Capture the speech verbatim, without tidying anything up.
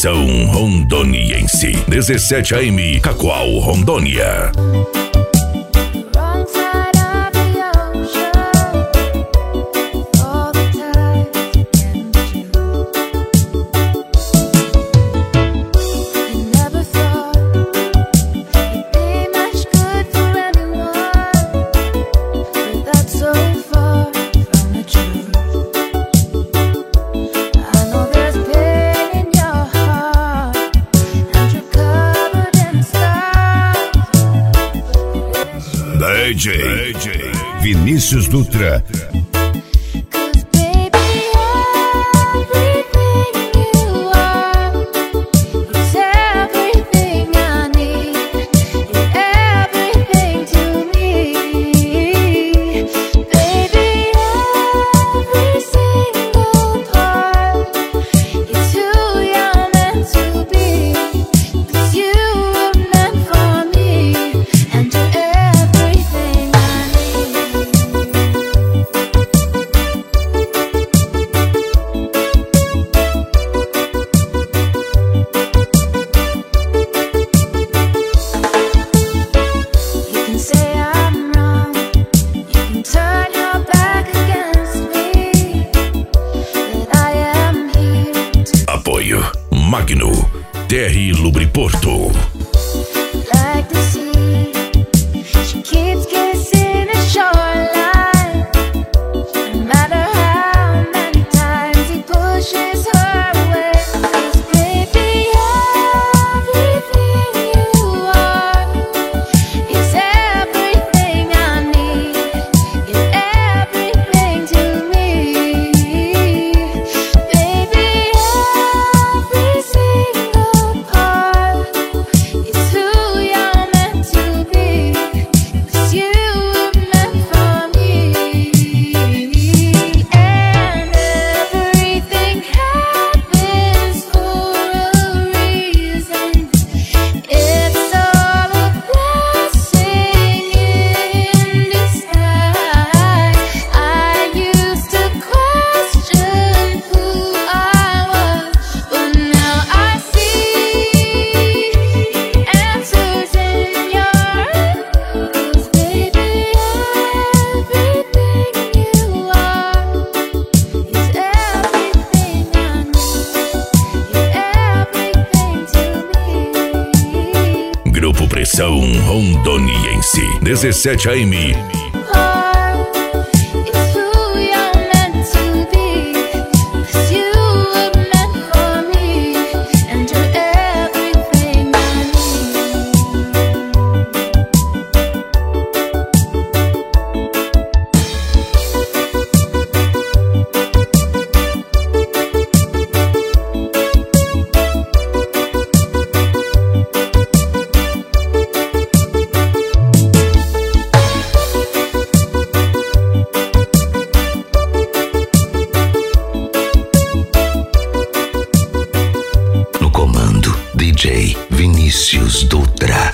Pressão Rondoniense. dezessete A M, Cacoal, Rondônia. D J, D J Vinícius Dutra. Magno, T R Lubriporto. Like the sea, she keeps kissing the shoreline. No matter how many times he pushes her away. 'Cause baby, everything you are is everything I need. You're everything to me, baby. Every single part is who you're meant to be. 'Cause you were meant for me, and everything happens for a reason. It's all a blessing in disguise. I used to question who I was, but now I see answers in your eyes. 'Cause baby, everything you are is everything I need. You're everything to me. Grupo Pressão Rondoniense. dezessete A M. No comando, D J Vinícius Dutra.